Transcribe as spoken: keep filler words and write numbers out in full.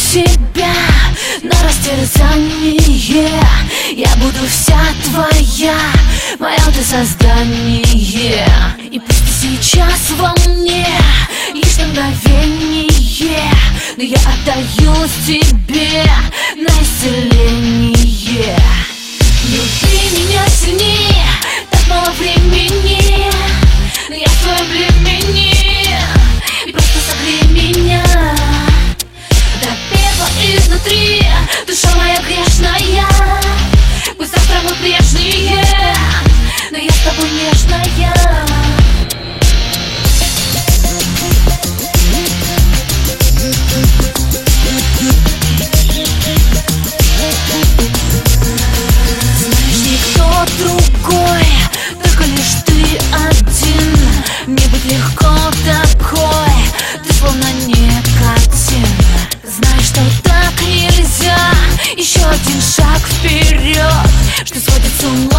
тебя на растерзание. Я буду вся твоя, мое ты создание. И пусть ты сейчас во мне лишь на мгновение, но я отдаюсь тебе на исцеление. Люби меня сильнее, так мало времени, но я в твоем племени. И просто согрей меня до пепла изнутри, душа моя грешная. Пусть завтра мы прежние, но я с тобой нежная. Другой, только лишь ты один. Мне быть легко такой, ты словно никотин. Знаешь, что так нельзя, еще один шаг вперед, что сводит с ума.